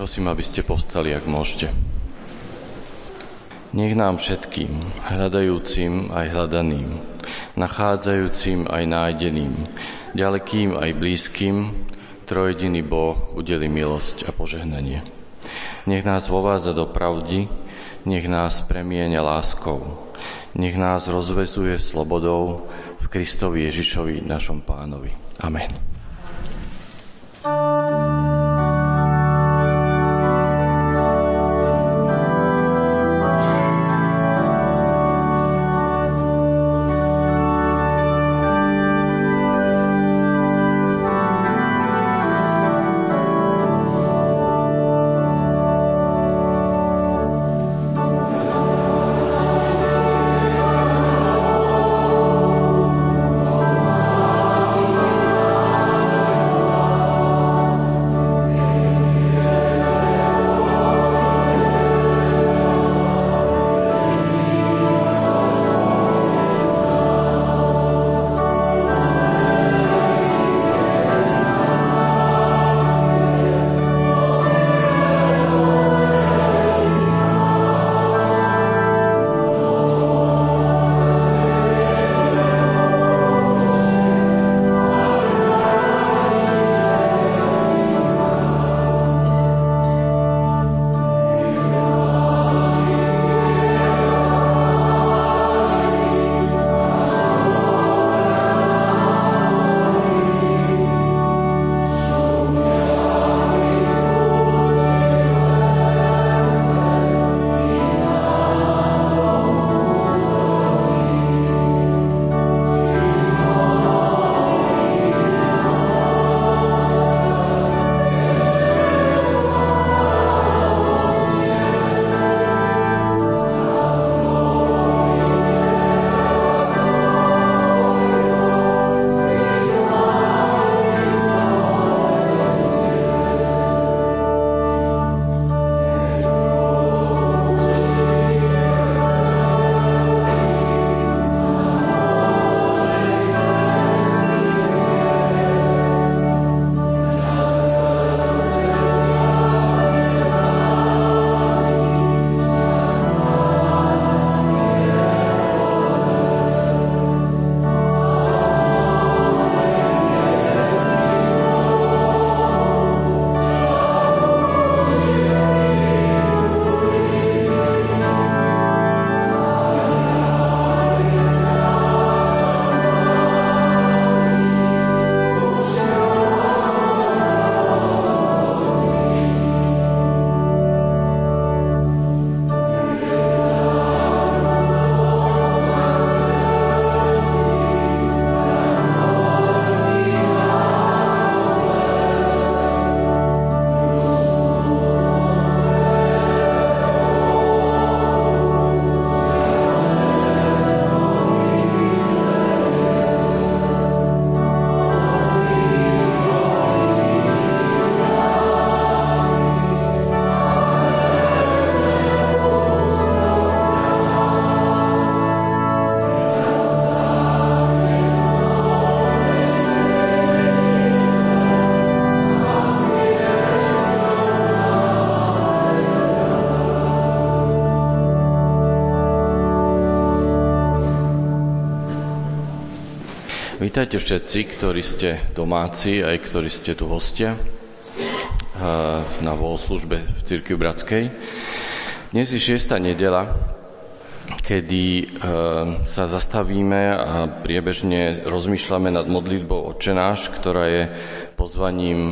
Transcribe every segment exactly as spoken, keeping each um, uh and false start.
Prosím, aby ste povstali, ak môžete. Nech nám všetkým, hľadajúcim aj hľadaným, nachádzajúcim aj nájdeným, ďalekým aj blízkym, trojjediný Boh udeli milosť a požehnanie. Nech nás vovádza do pravdy, nech nás premieňa láskou, nech nás rozvezuje slobodou v Kristovi Ježišovi, našom Pánovi. Amen. Vítajte všetci, ktorí ste domáci, aj ktorí ste tu hostia na bohoslúžbe v Cirkvi Bratskej. Dnes je šiesta nedeľa, kedy sa zastavíme a priebežne rozmýšľame nad modlitbou Otče náš, ktorá je pozvaním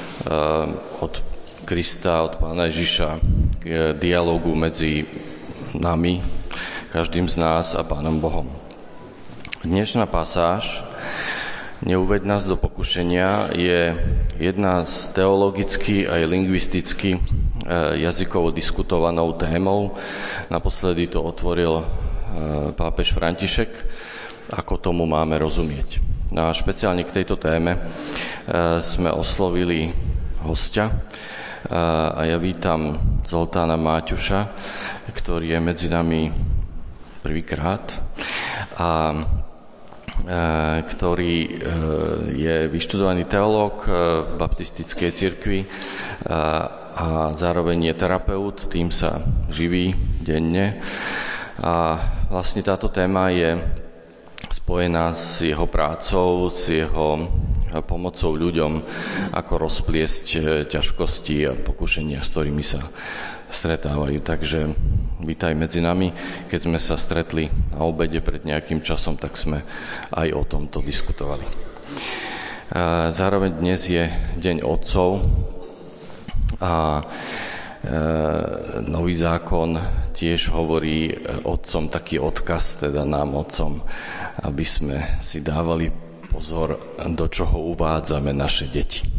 od Krista, od Pána Ježiša k dialógu medzi nami, každým z nás a Pánom Bohom. Dnešná pasáž Neuveď nás do pokušenia je jedna z teologicky aj lingvisticky jazykovo diskutovanou témou. Naposledy to otvoril pápež František, ako tomu máme rozumieť. No a špeciálne k tejto téme sme oslovili hostia a ja vítam Zoltána Máťuša, ktorý je medzi nami prvýkrát. A ktorý je vyštudovaný teológ v baptistickej cirkvi a zároveň je terapeut, tým sa živí denne. A vlastne táto téma je spojená s jeho prácou, s jeho pomocou ľuďom, ako rozpliesť ťažkosti a pokušenia, s ktorými sa stretávajú. Takže vítaj medzi nami. Keď sme sa stretli na obede pred nejakým časom, tak sme aj o tomto diskutovali. Zároveň dnes je Deň otcov a nový zákon tiež hovorí otcom taký odkaz, teda nám otcom, aby sme si dávali pozor, do čoho uvádzame naše deti.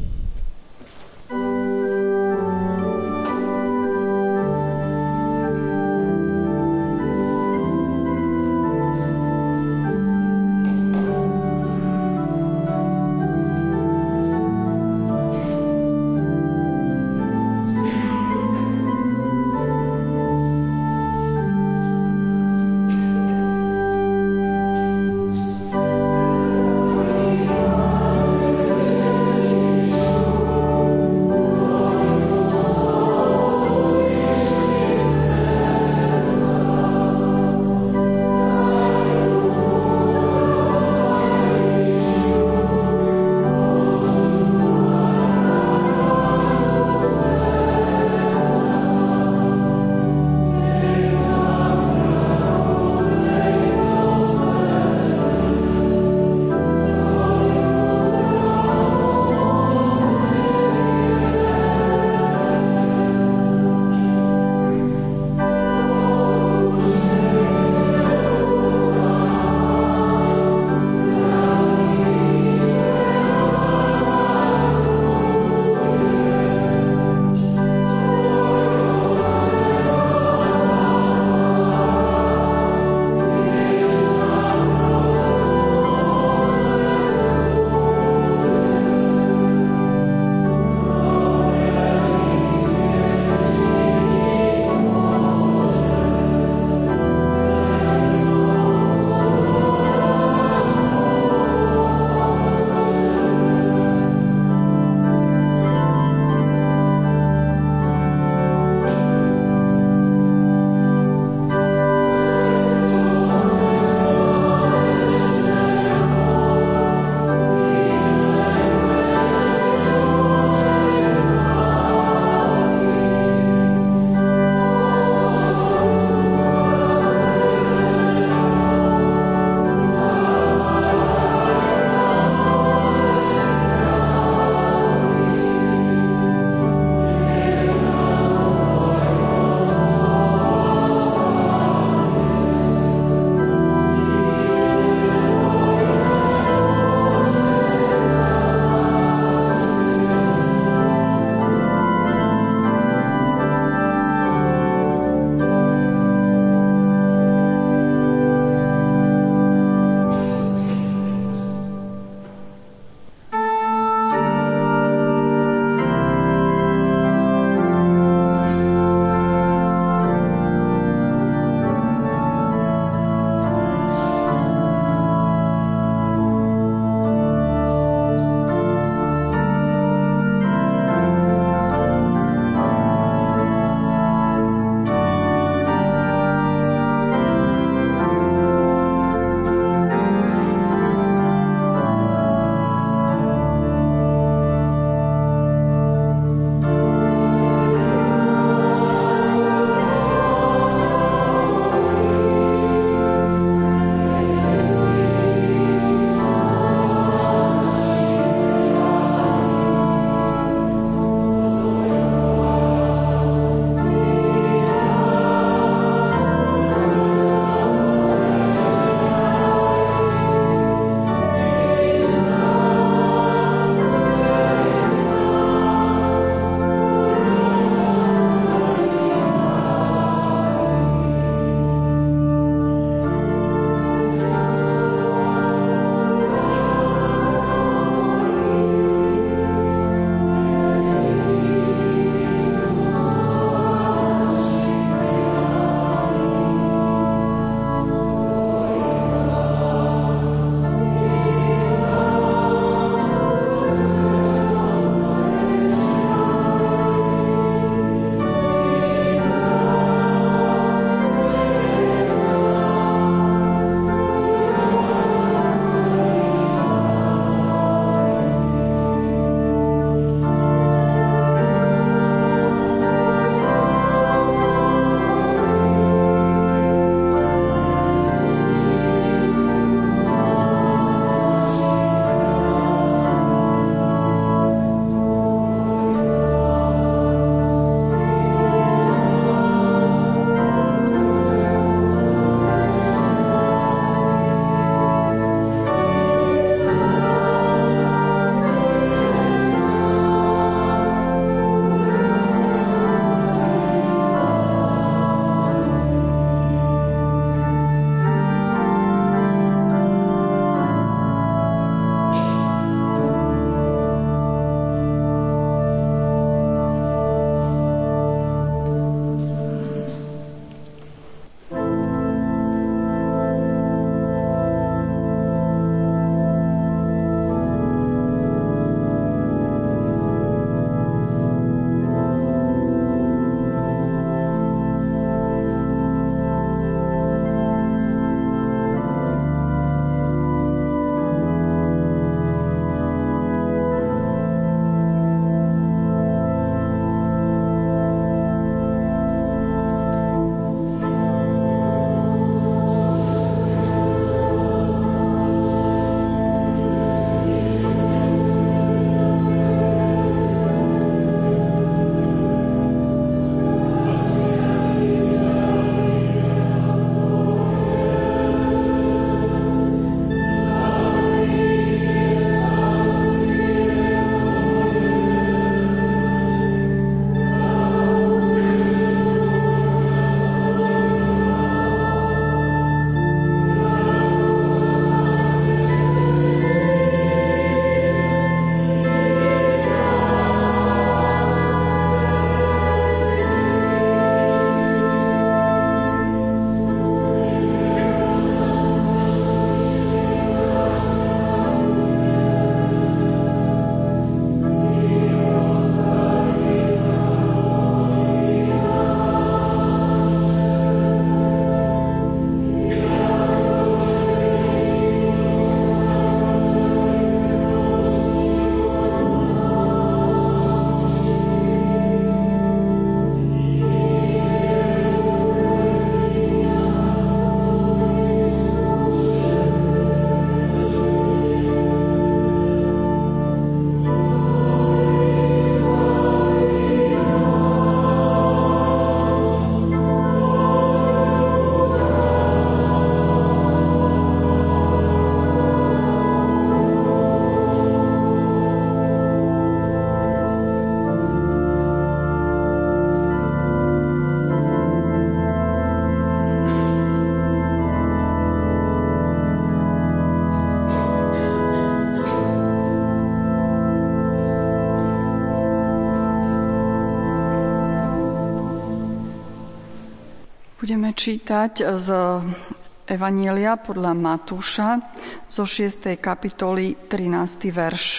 Budeme čítať z Evanjelia podľa Matúša zo šiestej kapitoly trinásty verš.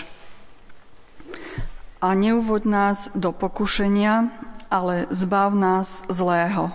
A neuvoď nás do pokušenia, ale zbav nás zlého.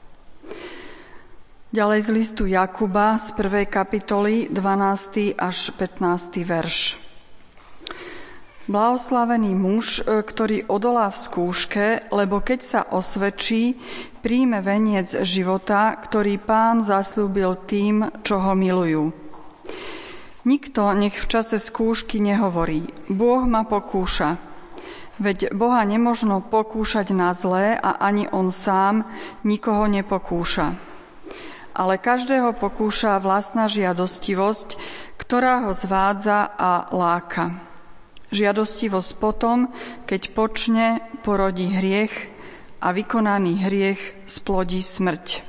Ďalej z listu Jakuba z prvej kapitoly dvanásty až pätnásty verš. Blahoslavený muž, ktorý odolá v skúške, lebo keď sa osvedčí, príjme veniec života, ktorý Pán zasľúbil tým, čo ho milujú. Nikto nech v čase skúšky nehovorí: Boh ma pokúša. Veď Boha nemožno pokúšať na zlé a ani on sám nikoho nepokúša. Ale každého pokúša vlastná žiadostivosť, ktorá ho zvádza a láka. Žiadostivosť potom, keď počne, porodí hriech a vykonaný hriech splodí smrť.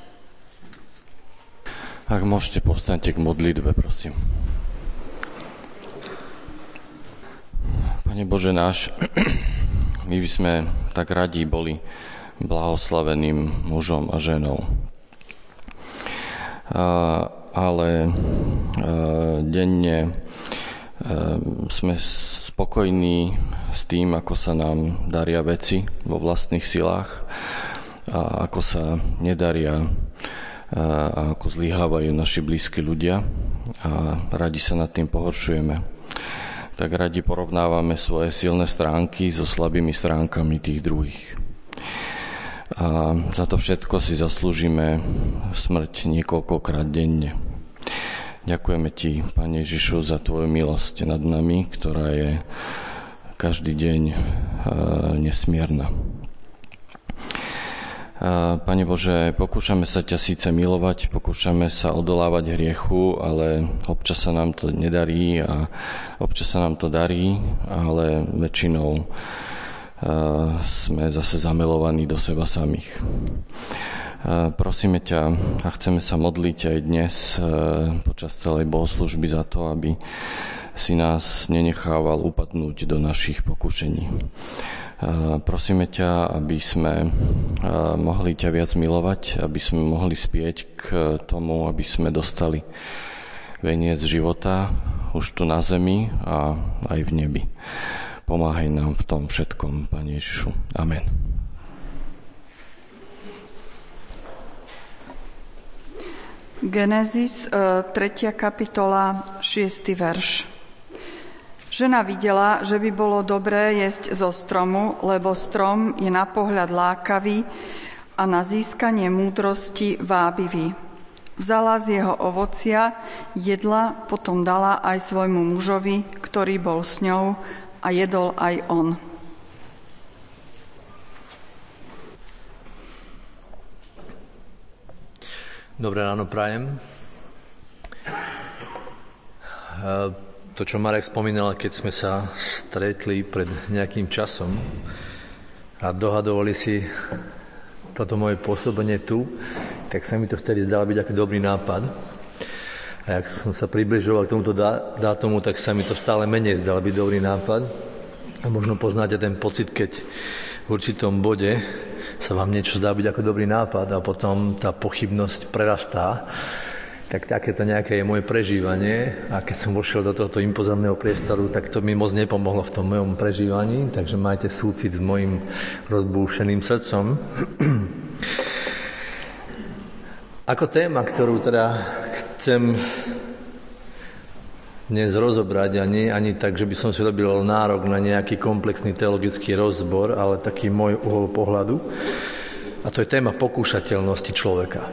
Ak môžete, povstaňte k modlitbe, prosím. Pane Bože náš, my by sme tak radi boli blahoslaveným mužom a ženou. A, ale a, denne a, sme spokojní s tým, ako sa nám daria veci vo vlastných silách a ako sa nedaria a ako zlyhávajú naši blízki ľudia a radi sa nad tým pohoršujeme. Tak radi porovnávame svoje silné stránky so slabými stránkami tých druhých. A za to všetko si zaslúžime smrť niekoľkokrát denne. Ďakujeme Ti, Pane Ježišu, za Tvoju milosť nad nami, ktorá je každý deň nesmierna. Pane Bože, pokúšame sa ťa síce milovať, pokúšame sa odolávať hriechu, ale občas sa nám to nedarí a občas sa nám to darí, ale väčšinou sme zase zamilovaní do seba samých. Prosíme ťa a chceme sa modliť aj dnes počas celej bohoslužby za to, aby si nás nenechával upadnúť do našich pokušení. Prosíme ťa, aby sme mohli ťa viac milovať, aby sme mohli spieť k tomu, aby sme dostali veniec života už tu na zemi a aj v nebi. Pomáhaj nám v tom všetkom, Pane Ježišu. Amen. Genesis, tretia kapitola, šiesty verš. Žena videla, že by bolo dobré jesť zo stromu, lebo strom je na pohľad lákavý a na získanie múdrosti vábivý. Vzala z jeho ovocia, jedla, potom dala aj svojmu mužovi, ktorý bol s ňou, a jedol aj on. Dobré ráno prajem. To, čo Marek spomínal, keď sme sa stretli pred nejakým časom a dohadovali si toto moje pôsobenie tu, tak sa mi to vtedy zdalo byť aký dobrý nápad. A jak som sa približoval k tomuto dátumu, tak sa mi to stále menej zdalo byť dobrý nápad. A možno poznáte ten pocit, keď v určitom bode sa vám niečo zdá byť ako dobrý nápad a potom tá pochybnosť prerastá. Tak takéto nejaké je moje prežívanie a keď som vošiel do tohto impozantného priestoru, tak to mi moc nepomohlo v tom mojom prežívaní, takže majte súcit s mojim rozbúšeným srdcom. Ako téma, ktorú teda chcem dnes rozobrať a nie ani tak, že by som si robil nárok na nejaký komplexný teologický rozbor, ale taký môj uhol pohľadu. A to je téma pokúšateľnosti človeka.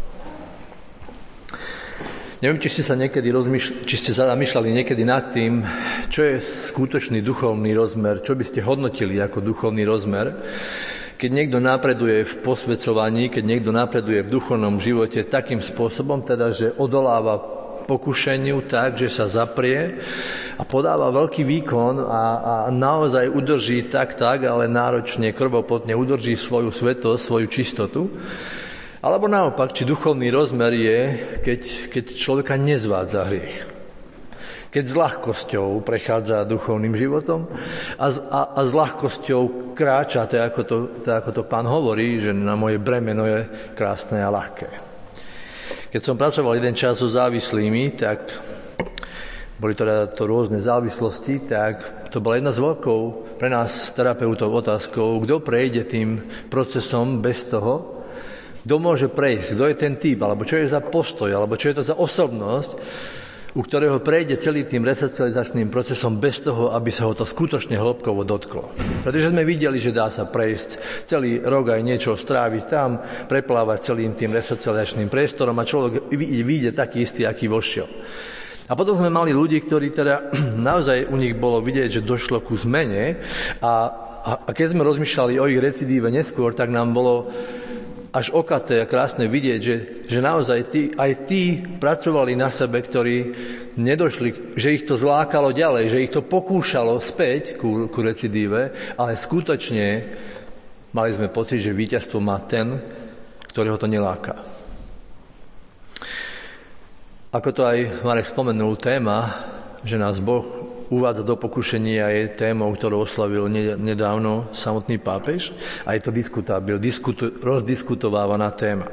Neviem, či ste sa niekedy rozmýšľali, či ste zamýšľali niekedy nad tým, čo je skutočný duchovný rozmer, čo by ste hodnotili ako duchovný rozmer, keď niekto napreduje v posvedzovaní, keď niekto napreduje v duchovnom živote takým spôsobom, teda, že odoláva pokušeniu tak, že sa zaprie a podáva veľký výkon a, a naozaj udrží tak, tak, ale náročne, krvopotne udrží svoju svetosť, svoju čistotu. Alebo naopak, či duchovný rozmer je, keď, keď človeka nezvádza hriech. keď s ľahkosťou prechádza duchovným životom a, a, a s ľahkosťou kráča, to ako to, to ako to Pán hovorí, že na moje bremeno je krásne a ľahké. Keď som pracoval jeden čas so závislými, tak boli to, to rôzne závislosti, tak to bola jedna z veľkou pre nás terapeutov otázkou, kto prejde tým procesom bez toho, kto môže prejsť, kto je ten typ, alebo čo je za postoj, alebo čo je to za osobnosť, u ktorého prejde celý tým resocializačným procesom bez toho, aby sa ho to skutočne hĺbkovo dotklo. Pretože sme videli, že dá sa prejsť celý rok aj niečo stráviť tam, preplávať celým tým resocializačným priestorom a človek vyjde taký istý, aký vošiel. A potom sme mali ľudí, ktorí teda naozaj u nich bolo vidieť, že došlo ku zmene a, a, a keď sme rozmýšľali o ich recidíve neskôr, tak nám bolo až okaté a krásne vidieť, že, že naozaj tí, aj tí pracovali na sebe, ktorí nedošli, že ich to zlákalo ďalej, že ich to pokúšalo späť ku, ku recidíve, ale skutočne mali sme pocit, že víťazstvo má ten, ktorého to neláka. Ako to aj Marek spomenul, téma, že nás Boh uvádza do pokušenia, je témou, ktorú oslavil nedávno samotný pápež a je to diskutabil, diskutu, rozdiskutovávaná téma.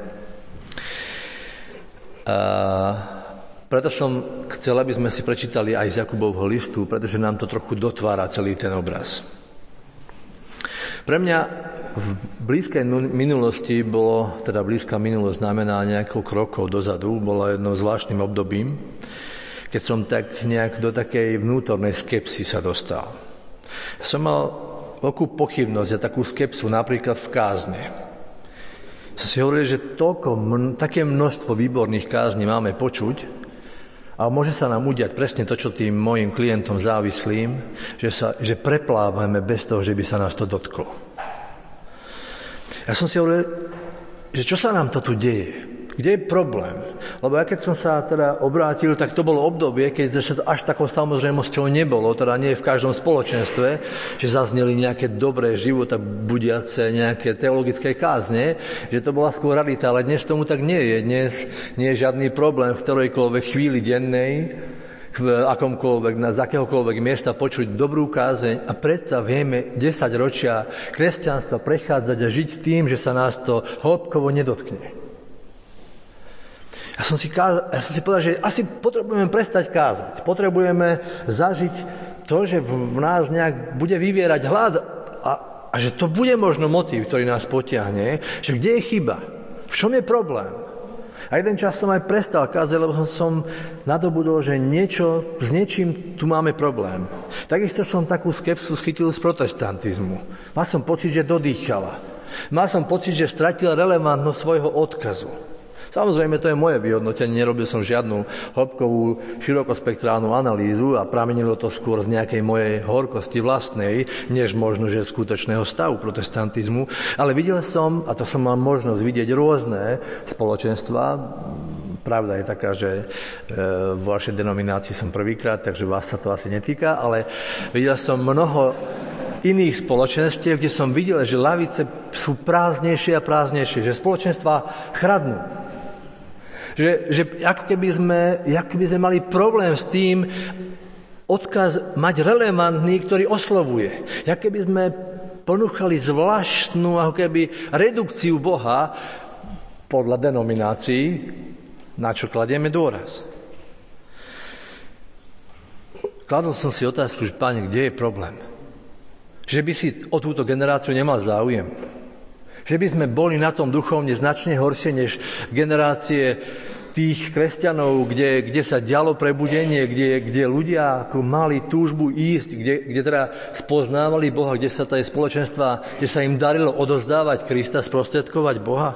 A preto som chcel, aby sme si prečítali aj z Jakubovho listu, pretože nám to trochu dotvára celý ten obraz. Pre mňa v blízkej minulosti bolo, teda blízka minulosť znamená niekoľko rokov dozadu, bola jednou zvláštnym obdobím, keď som tak nejak do takej vnútornej skepsy sa dostal. Som mal veľkú pochybnosť a takú skepsu napríklad v kázne. Som si hovoril, že toľko, také množstvo výborných kázni máme počuť a môže sa nám udiať presne to, čo tým mojim klientom závislým, že, sa, že preplávame bez toho, že by sa nás to dotklo. Ja som si hovoril, že čo sa nám to tu deje? Kde je problém? Lebo ja keď som sa teda obrátil, tak to bolo obdobie, keď sa to až takou samozrejmosťou nebolo, teda nie v každom spoločenstve, že zazneli nejaké dobré života budiace, nejaké teologické kázne, že to bola skôr realita, ale dnes tomu tak nie je. Dnes nie je žiadny problém v ktorejkoľvek chvíli dennej, v akomkoľvek, z akéhokoľvek miesta počuť dobrú kázeň a predsa vieme desať ročia kresťanstva prechádzať a žiť tým, že sa nás to hĺbkovo nedotkne. Ja som, si káza, ja som si povedal, že asi potrebujeme prestať kázať. Potrebujeme zažiť to, že v, v nás nejak bude vyvierať hlad a, a že to bude možno motív, ktorý nás potiahne, že kde je chyba, v čom je problém. A jeden čas som aj prestal kázať, lebo som nadobudol, že niečo, s niečím tu máme problém. Takisto som takú skepsu schytil z protestantizmu. Mal som pocit, že dodýchala. Mal som pocit, že stratila relevantnosť svojho odkazu. Samozrejme, to je moje vyhodnotenie, nerobil som žiadnu hĺbkovú, širokospektrálnu analýzu a pramenilo to skôr z nejakej mojej horkosti vlastnej, než možno, že skutočného stavu protestantizmu. Ale videl som, a to som mal možnosť vidieť rôzne spoločenstva, pravda je taká, že v vašej denominácii som prvýkrát, takže vás sa to asi netýka, ale videl som mnoho iných spoločenstiev, kde som videl, že lavice sú prázdnejšie a prázdnejšie, že spoločenstva chradnú. Že, že ako keby sme, ako keby sme mali problém s tým odkaz mať relevantný, ktorý oslovuje. Ako keby sme ponúchali zvláštnu ako keby redukciu Boha podľa denominácií, na čo kladieme dôraz. Kladol som si otázku, že Páne, kde je problém? Že by si o túto generáciu nemal záujem. Že by sme boli na tom duchovne značne horšie než generácie tých kresťanov, kde, kde sa dialo prebudenie, kde, kde ľudia ako mali túžbu ísť, kde, kde teda spoznávali Boha, kde sa tie spoločenstva, kde sa im darilo odozdávať Krista, sprostredkovať Boha.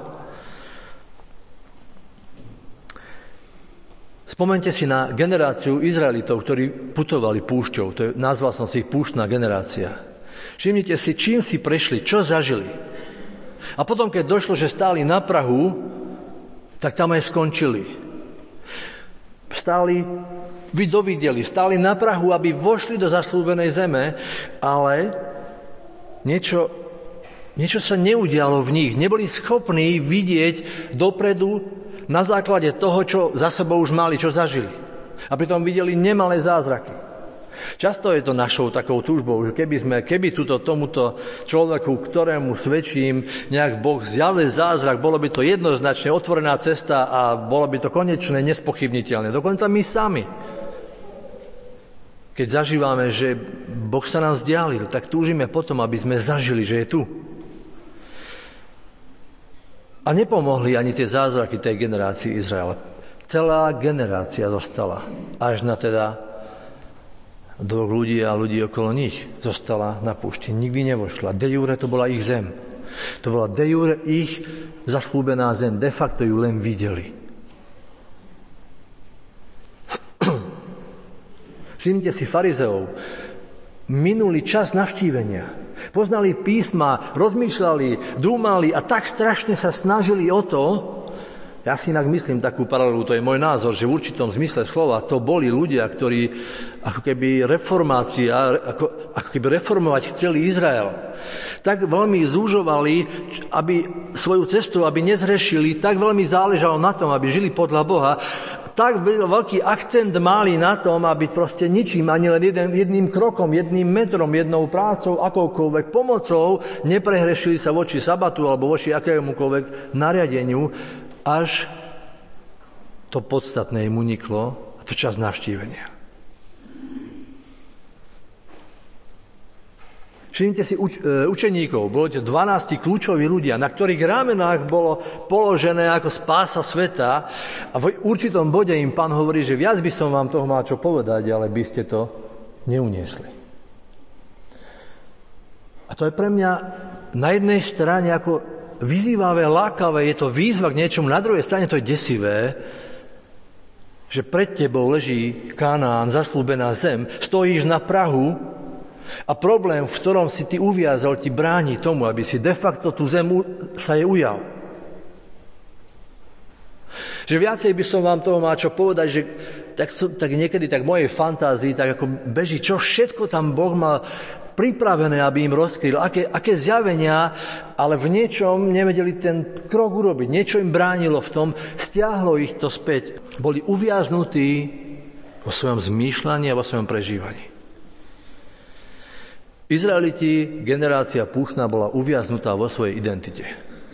Spomeňte si na generáciu Izraelitov, ktorí putovali púšťou. To je, nazval som si ich púštna generácia. Všimnite si, čím si prešli, čo zažili. A potom, keď došlo, že stáli na prahu, tak tam aj skončili. Stáli, vy dovideli, stáli na prahu, aby vošli do zasľúbenej zeme, ale niečo, niečo sa neudialo v nich. Neboli schopní vidieť dopredu na základe toho, čo za sebou už mali, čo zažili. A pritom videli nemalé zázraky. Často je to našou takou túžbou, že keby sme, keby túto, tomuto človeku, ktorému svedčím, nejak Boh zjavil zázrak, bolo by to jednoznačne otvorená cesta a bolo by to konečné, nespochybniteľné. Dokonca my sami. Keď zažívame, že Boh sa nám vzdialil, tak túžime potom, aby sme zažili, že je tu. A nepomohli ani tie zázraky tej generácii Izraela. Celá generácia zostala. Až na teda dvoch ľudí a ľudí okolo nich zostala na púšti. Nikdy nevošla. De jure to bola ich zem. To bola de jure ich zaslúbená zem. De facto ju len videli. Všimnite si farizeov. Minulý čas navštívenia. Poznali písma, rozmýšľali, dúmali a tak strašne sa snažili o to. Ja si inak myslím takú paralelu, to je môj názor, že v určitom zmysle slova to boli ľudia, ktorí ako keby reformácia, ako, ako keby reformovať chceli Izrael. Tak veľmi zúžovali, aby svoju cestu, aby nezhrešili, tak veľmi záležalo na tom, aby žili podľa Boha. Tak veľký akcent mali na tom, aby proste ničím, ani len jeden, jedným krokom, jedným metrom, jednou prácou, akoukoľvek pomocou neprehrešili sa voči sabatu alebo voči akémukoľvek nariadeniu, až to podstatné im uniklo, a to čas navštívenia. Všimnite si uč, e, učeníkov, bolo to dvanásť kľúčoví ľudia, na ktorých ramenách bolo položené ako spása sveta a v určitom bode im Pán hovorí, že viac by som vám toho mal čo povedať, ale by ste to neuniesli. A to je pre mňa na jednej strane ako vyzývavé, lákavé, je to výzva k niečomu, na druhej strane to je desivé, že pred tebou leží Kanán, zaslúbená zem, stojíš na prahu a problém, v ktorom si ty uviazol, ti bráni tomu, aby si de facto tú zem sa jej ujal. Že viacej by som vám toho mal čo povedať, že tak, tak niekedy tak mojej fantázii tak ako beží, čo všetko tam Boh mal pripravené, aby im rozkryl, aké, aké zjavenia, ale v niečom nevedeli ten krok urobiť. Niečo im bránilo v tom, stiahlo ich to späť. Boli uviaznutí vo svojom zmýšľaní a vo svojom prežívaní. Izraeliti, generácia púštna, bola uviaznutá vo svojej identite.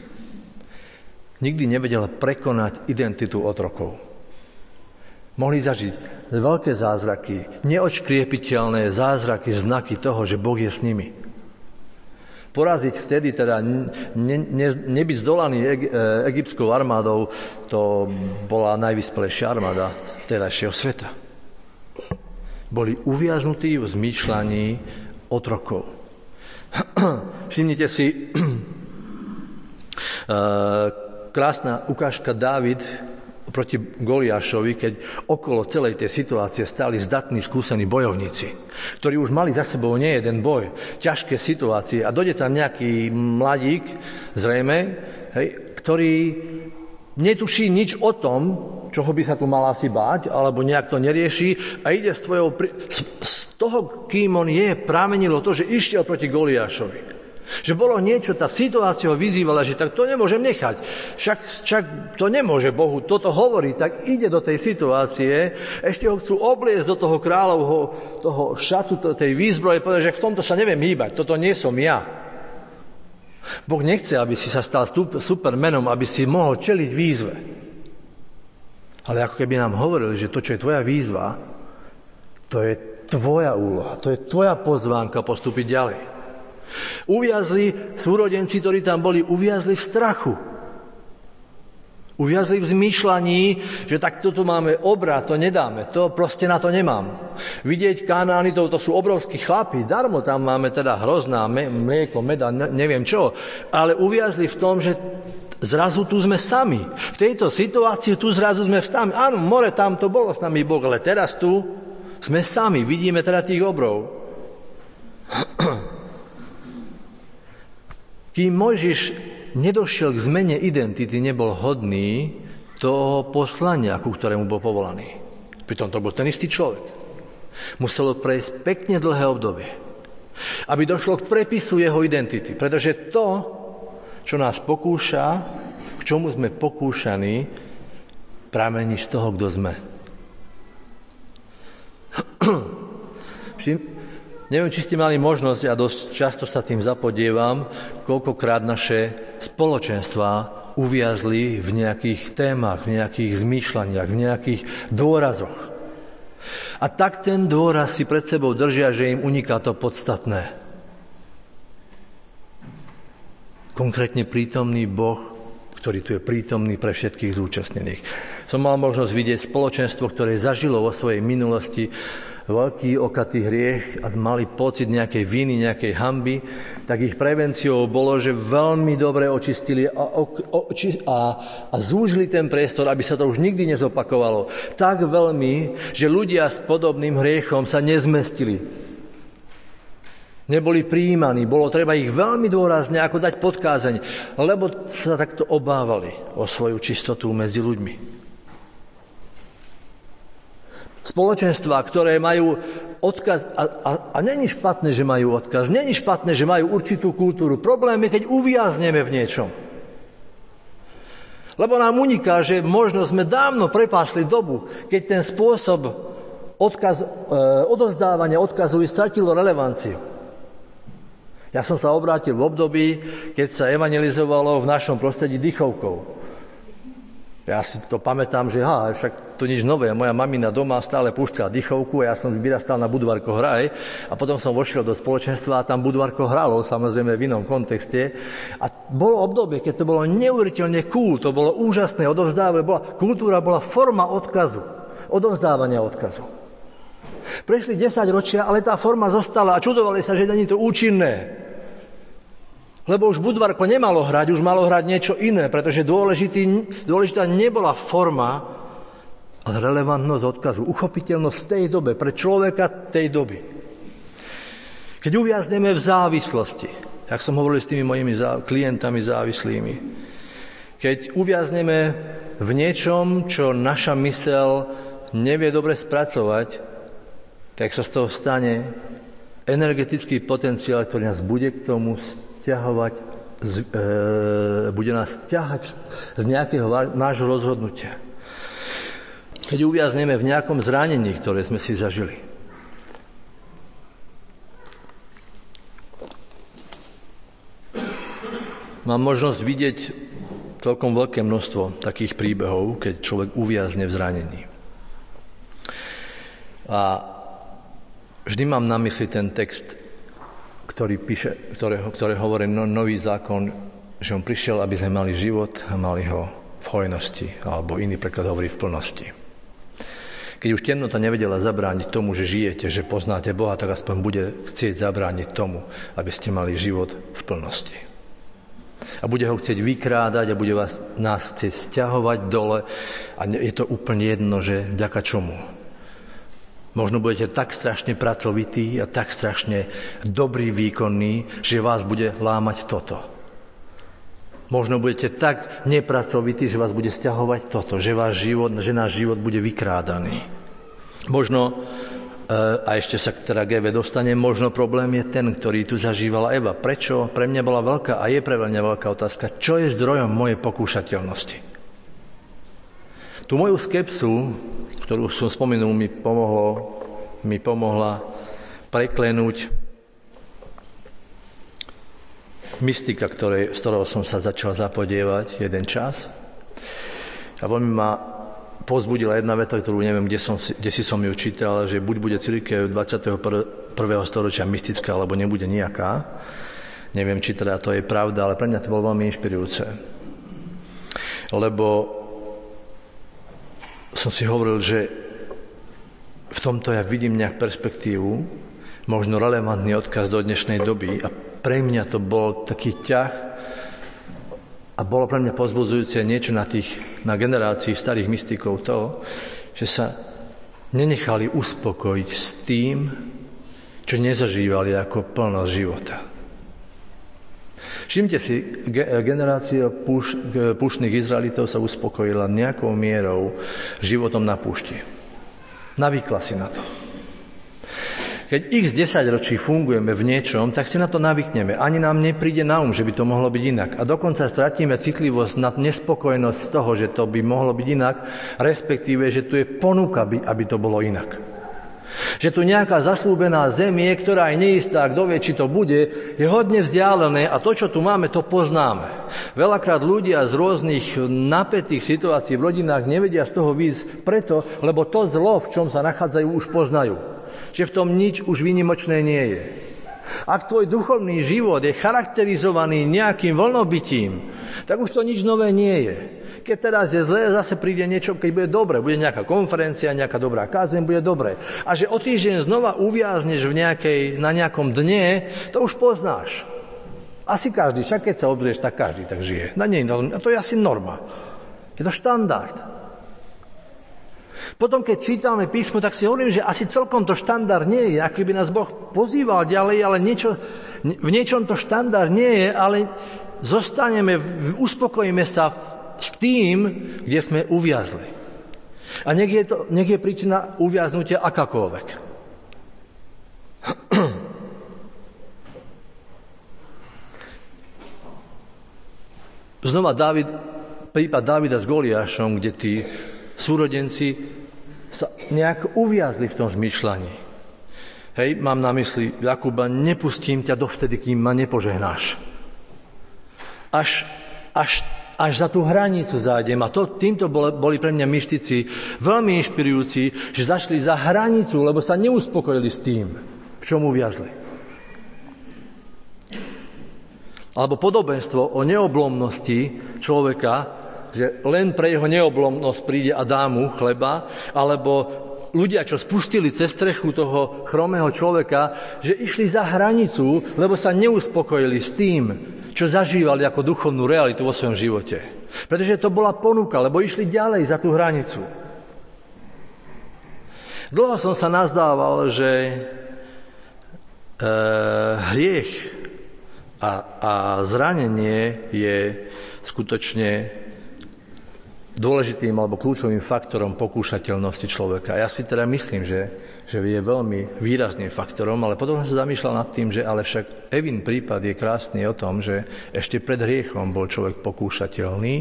Nikdy nevedela prekonať identitu otrokov. Mohli zažiť veľké zázraky, neodškriepiteľné zázraky, znaky toho, že Boh je s nimi. Poraziť vtedy, teda ne, ne, nebyť zdolaný egyptskou armádou, to bola najvyspelejšia armáda vtedajšieho sveta. Boli uviaznutí v zmýšľaní otrokov. Všimnite si, krásna ukážka Dávid proti Goliášovi, keď okolo celej tej situácie stáli zdatní, skúsení bojovníci, ktorí už mali za sebou nie jeden boj, ťažké situácie a dojde tam nejaký mladík, zrejme, hej, ktorý netuší nič o tom, čoho by sa tu mal asi báť, alebo nejak to nerieši a ide z, tvojou, z toho, kým on je, prámenilo to, že išiel proti Goliášovi. Že bolo niečo, tá situácia ho vyzývala, že tak to nemôžem nechať. Však, však to nemôže Bohu toto hovoriť, tak ide do tej situácie, ešte ho chcú obliecť do toho kráľovho, toho šatu, tej výzbroje, povedať, že v tomto sa neviem hýbať, toto nie som ja. Boh nechce, aby si sa stal supermenom, aby si mohol čeliť výzve. Ale ako keby nám hovorili, že to, čo je tvoja výzva, to je tvoja úloha, to je tvoja pozvánka postúpiť ďalej. Uviazli súrodenci, ktorí tam boli, uviazli v strachu. Uviazli v zmýšľaní, že tak toto máme obrať, to nedáme, to proste na to nemám. Vidieť Kanánitov, to sú obrovskí chlapi, darmo tam máme teda hrozná mlieko, meda, neviem čo, ale uviazli v tom, že zrazu tu sme sami. V tejto situácii tu zrazu sme sami. Áno, more tam to bolo s nami Boh, ale teraz tu sme sami, vidíme teda tých obrov. Kým Mojžiš nedošiel k zmene identity, nebol hodný toho poslania, ku ktorému bol povolaný. Pritom to bol ten istý človek. Muselo prejsť pekne dlhé obdobie, aby došlo k prepisu jeho identity. Pretože to, čo nás pokúša, k čomu sme pokúšaní, pramení z toho, kto sme. Neviem, či ste mali možnosť, ja dosť často sa tým zapodievam, koľkokrát naše spoločenstvá uviazli v nejakých témach, v nejakých zmýšľaniach, v nejakých dôrazoch. A tak ten dôraz si pred sebou držia, že im uniká to podstatné. Konkrétne prítomný Boh, ktorý tu je prítomný pre všetkých zúčastnených. Som mal možnosť vidieť spoločenstvo, ktoré zažilo vo svojej minulosti veľký okatý hriech a mali pocit nejakej viny, nejakej hanby, tak ich prevenciou bolo, že veľmi dobre očistili a, oči, a, a zúžili ten priestor, aby sa to už nikdy nezopakovalo. Tak veľmi, že ľudia s podobným hriechom sa nezmestili. Neboli prijímaní, bolo treba ich veľmi dôrazne ako dať pod kázeň, lebo sa takto obávali o svoju čistotu medzi ľuďmi. Spoločenstvá, ktoré majú odkaz, a, a, a není špatné, že majú odkaz, není špatné, že majú určitú kultúru. Problém je, keď uviazneme v niečom. Lebo nám uniká, že možno sme dávno prepásli dobu, keď ten spôsob odkaz, e, odovzdávania odkazu stratilo relevanciu. Ja som sa obrátil v období, keď sa evangelizovalo v našom prostredí dychovkou. Ja si to pamätám, že ha, však to nič nové. Moja mamina doma stále púšťala dychovku a ja som vyrastal na Budvarko Hraj a potom som vošiel do spoločenstva a tam Budvarko hralo, samozrejme v inom kontexte. A bolo obdobie, keď to bolo neuveriteľne cool, to bolo úžasné odovzdávanie, bola, kultúra bola forma odkazu, odovzdávania odkazu. Prešli desaťročia, ale tá forma zostala a čudovali sa, že nie je to účinné. Lebo už Budvarko nemalo hrať, už malo hrať niečo iné, pretože dôležitý, dôležitá nebola forma, ale relevantnosť odkazu, uchopiteľnosť v tej dobe, pre človeka tej doby. Keď uviazneme v závislosti, tak som hovoril s tými mojimi zá, klientami závislými, keď uviazneme v niečom, čo naša mysel nevie dobre spracovať, tak sa z toho stane energetický potenciál, ktorý nás bude k tomu ťahovať, z, e, bude nás ťahať z, z nejakého nášho rozhodnutia. Keď uviazneme v nejakom zranení, ktoré sme si zažili. Mám možnosť vidieť celkom veľké množstvo takých príbehov, keď človek uviazne v zranení. A vždy mám na mysli ten text, ktorý píše, ktorého, ktoré hovorí no, nový zákon, že on prišiel, aby sme mali život a mali ho v hojnosti, alebo iný preklad hovorí v plnosti. Keď už temnota nevedela zabrániť tomu, že žijete, že poznáte Boha, tak aspoň bude chcieť zabrániť tomu, aby ste mali život v plnosti. A bude ho chcieť vykrádať a bude vás, nás chcieť sťahovať dole a je to úplne jedno, že vďaka čomu. Možno budete tak strašne pracovití a tak strašne dobrý, výkonný, že vás bude lámať toto. Možno budete tak nepracovití, že vás bude sťahovať toto, že, váš život, že náš život bude vykrádaný. Možno, a ešte sa k teda Eve dostane, možno problém je ten, ktorý tu zažívala Eva. Prečo? Pre mňa bola veľká a je pre mňa veľká otázka, čo je zdrojom mojej pokúšateľnosti. Tu moju skepsu, ktorú som spomenul, mi, pomohlo, mi pomohla preklenúť mystika, ktoré, z ktorého som sa začal zapodievať jeden čas. A veľmi ma povzbudila jedna veta, ktorú neviem, kde, som, kde si som ju čítal, že buď bude cirkev dvadsiateho prvého storočia mystická, alebo nebude nejaká. Neviem, či teda to je pravda, ale pre mňa to bolo veľmi inšpirujúce. Lebo som si hovoril, že v tomto ja vidím nejak perspektívu, možno relevantný odkaz do dnešnej doby a pre mňa to bol taký ťah a bolo pre mňa povzbudzujúce niečo na tých, na generácii starých mystikov to, že sa nenechali uspokojiť s tým, čo nezažívali ako plnosť života. Všimte si, generácia púš, púštnych Izraelitov sa uspokojila nejakou mierou životom na púšti. Navykla si na to. Keď ich z desaťročí fungujeme v niečom, tak si na to navykneme. Ani nám nepríde na um, že by to mohlo byť inak. A dokonca stratíme citlivosť na nespokojnosť z toho, že to by mohlo byť inak, respektíve, že tu je ponuka, aby to bolo inak. Že tu nejaká zaslúbená zem je, ktorá je neistá, kto vie, či to bude, je hodne vzdialené a to, čo tu máme, to poznáme. Veľakrát ľudia z rôznych napätých situácií v rodinách nevedia z toho výjsť preto, lebo to zlo, v čom sa nachádzajú, už poznajú. Že v tom nič už výnimočné nie je. Ak tvoj duchovný život je charakterizovaný nejakým vlnobytím, tak už to nič nové nie je. Keď teraz je zlé, zase príde niečo, keď bude dobre, bude nejaká konferencia, nejaká dobrá kázeň, bude dobre. A že o týždeň znova uviazneš v nejakej, na nejakom dne, to už poznáš. Asi každý, však keď sa obzrieš, tak každý tak žije. No nie, a to je asi norma. Je to štandard. Potom, keď čítame písmo, tak si hovorím, že asi celkom to štandard nie je. Ak by nás Boh pozýval ďalej, ale niečo, v niečom to štandard nie je, ale zostaneme, uspokojíme sa v s tým, kde sme uviazli. A nech je, to, nech je príčina uviaznutia akákoľvek. Znova Dávid, prípad Dávida s Goliášom, kde tí súrodenci sa nejak uviazli v tom zmýšľaní. Hej, mám na mysli, Jakuba, nepustím ťa dovtedy, kým ma nepožehnáš. Až, až Až za tú hranicu zájdem. A to, týmto boli pre mňa myštici veľmi inšpirujúci, že zašli za hranicu, lebo sa neuspokojili s tým, v čom uviazli. Alebo podobenstvo o neoblomnosti človeka, že len pre jeho neoblomnosť príde a dá mu chleba, alebo ľudia, čo spustili cez strechu toho chromého človeka, že išli za hranicu, lebo sa neuspokojili s tým, čo zažívali ako duchovnú realitu vo svojom živote. Pretože to bola ponuka, lebo išli ďalej za tú hranicu. Dlho som sa nazdával, že e, hriech a, a zranenie je skutočne dôležitým alebo kľúčovým faktorom pokúšateľnosti človeka. Ja si teda myslím, že, že je veľmi výrazným faktorom, ale potom som sa zamýšľal nad tým, že ale však Evin prípad je krásny o tom, že ešte pred hriechom bol človek pokúšateľný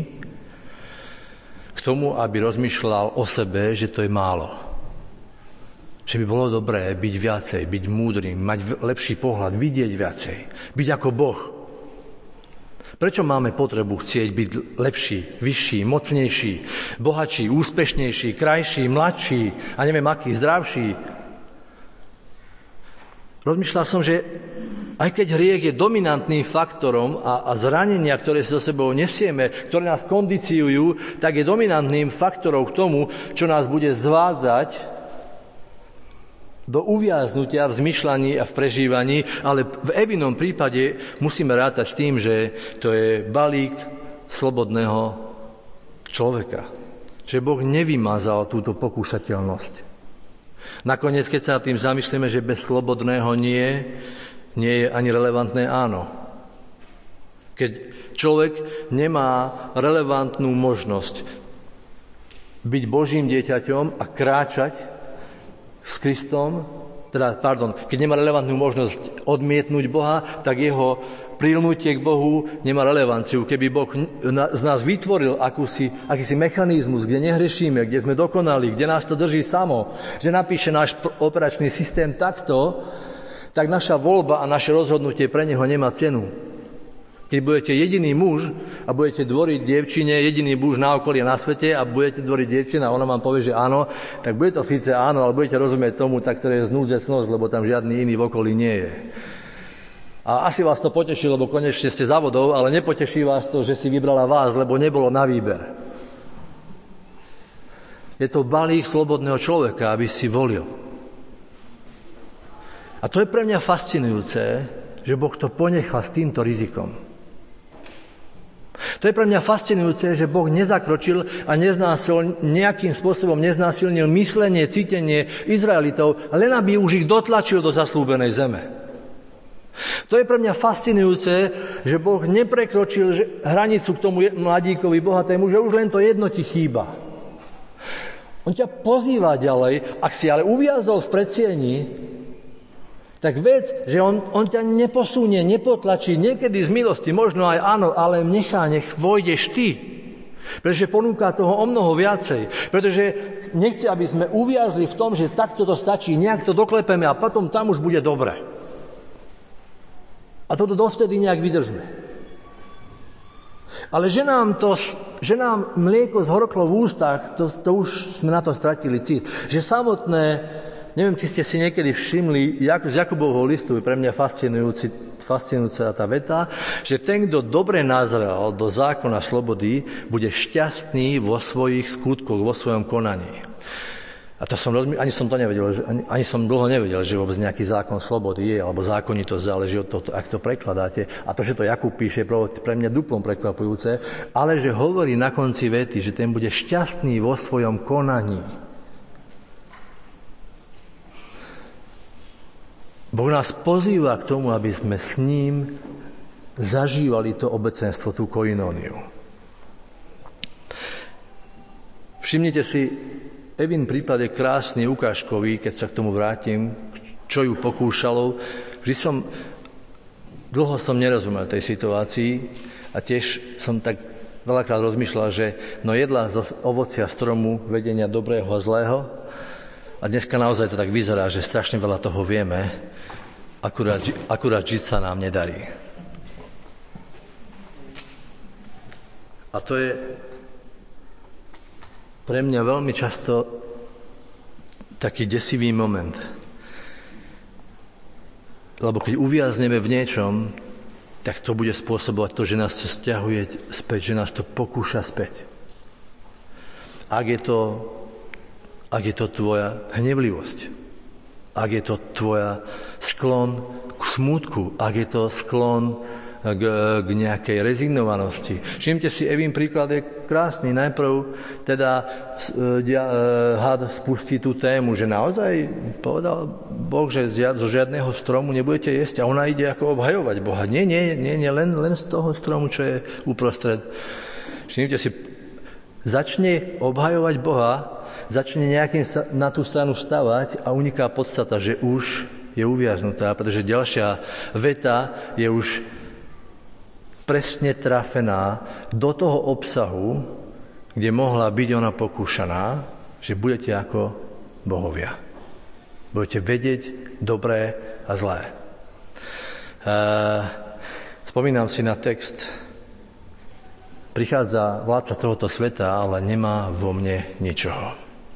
k tomu, aby rozmýšľal o sebe, že to je málo. Že by bolo dobré byť viacej, byť múdrym, mať lepší pohľad, vidieť viacej, byť ako Boh. Prečo máme potrebu chcieť byť lepší, vyšší, mocnejší, bohatší, úspešnejší, krajší, mladší a neviem aký, zdravší? Rozmýšľal som, že aj keď hriech je dominantným faktorom a, a zranenia, ktoré si so sebou nesieme, ktoré nás kondiciujú, tak je dominantným faktorom k tomu, čo nás bude zvádzať do uviaznutia v zmyšľaní a v prežívaní, ale v Evinom prípade musíme rátať s tým, že to je balík slobodného človeka. Že Boh nevymazal túto pokúšateľnosť. Nakoniec, keď sa nad tým zamyslíme, že bez slobodného nie, nie je ani relevantné áno. Keď človek nemá relevantnú možnosť byť Božím dieťaťom a kráčať s Kristom, teda, pardon, keď nemá relevantnú možnosť odmietnúť Boha, tak jeho prilnutie k Bohu nemá relevanciu. Keby Boh z nás vytvoril akúsi, akýsi mechanizmus, kde nehrešíme, kde sme dokonali, kde nás to drží samo, že napíše náš operačný systém takto, tak naša voľba a naše rozhodnutie pre neho nemá cenu. Keď budete jediný muž a budete dvoriť dievčine, jediný muž na okolí na svete a budete dvoriť dievčina a ona vám povie, že áno, tak bude to síce áno, ale budete rozumieť tomu, tak to je znúdzecnosť, lebo tam žiadny iný v okolí nie je. A asi vás to poteší, lebo konečne ste za vodou, ale nepoteší vás to, že si vybrala vás, lebo nebolo na výber. Je to balík slobodného človeka, aby si volil. A to je pre mňa fascinujúce, že Boh to ponechal s týmto rizikom. To je pre mňa fascinujúce, že Boh nezakročil a neznásil, nejakým spôsobom neznásilnil myslenie, cítenie Izraelitov, len aby už ich dotlačil do zaslúbenej zeme. To je pre mňa fascinujúce, že Boh neprekročil hranicu k tomu mladíkovi bohatému, že už len to jedno ti chýba. On ťa pozýva ďalej, ak si ale uviazol v predsieni, tak vec, že on, on ťa neposunie, nepotlačí, niekedy z milosti, možno aj áno, ale nechá, nech vojdeš ty. Pretože ponúka toho o mnoho viacej. Pretože nechce, aby sme uviazli v tom, že takto to stačí, nejak to doklepeme a potom tam už bude dobre. A toto dovtedy nejak vydržme. Ale že nám, to, že nám mlieko zhorklo v ústach, to, to už sme na to stratili cit. Že samotné, neviem, či ste si niekedy všimli, jak, z Jakubovho listu je pre mňa fascinujúci, fascinujúca tá veta, že ten, kto dobre nazrel do zákona slobody, bude šťastný vo svojich skutkoch, vo svojom konaní. A to som rozmý... ani som to nevedel, že... ani, ani som dlho nevedel, že vôbec nejaký zákon slobody je, alebo zákonitosť záleží od toho, ak to prekladáte. A to, že to Jakub píše, je pre mňa duplom prekvapujúce, ale že hovorí na konci vety, že ten bude šťastný vo svojom konaní. Boh nás pozýva k tomu, aby sme s ním zažívali to obecenstvo, tú koinóniu. Všimnite si, Evin prípad je krásny, ukážkový, keď sa k tomu vrátim, čo ju pokúšalo. Vždy som, dlho som nerozumel tej situácii a tiež som tak veľakrát rozmýšľal, že no jedla z ovocia stromu vedenia dobrého a zlého a dneska naozaj to tak vyzerá, že strašne veľa toho vieme, akurát, akurát žiť sa nám nedarí. A to je pre mňa veľmi často taký desivý moment. Lebo keď uviazneme v niečom, tak to bude spôsobovať to, že nás to sťahuje späť, že nás to pokúša späť. Ak je to, ak je to tvoja hnevlivosť, ak je to tvoja sklon k smútku, ak je to sklon K, k nejakej rezignovanosti. Všimte si, Evin príklad je krásny. Najprv teda ja, had spustí tú tému, že naozaj povedal Boh, že zo žiadneho stromu nebudete jesť a ona ide ako obhajovať Boha. Nie, nie, nie, nie len, len z toho stromu, čo je uprostred. Všimte si, začne obhajovať Boha, začne nejakým na tú stranu stavať a uniká podstata, že už je uviaznutá, pretože ďalšia veta je už presne trafená do toho obsahu, kde mohla byť ona pokúšaná, že budete ako bohovia. Budete vedieť dobré a zlé. Spomínam si na text. Prichádza vládca tohoto sveta, ale nemá vo mne ničoho.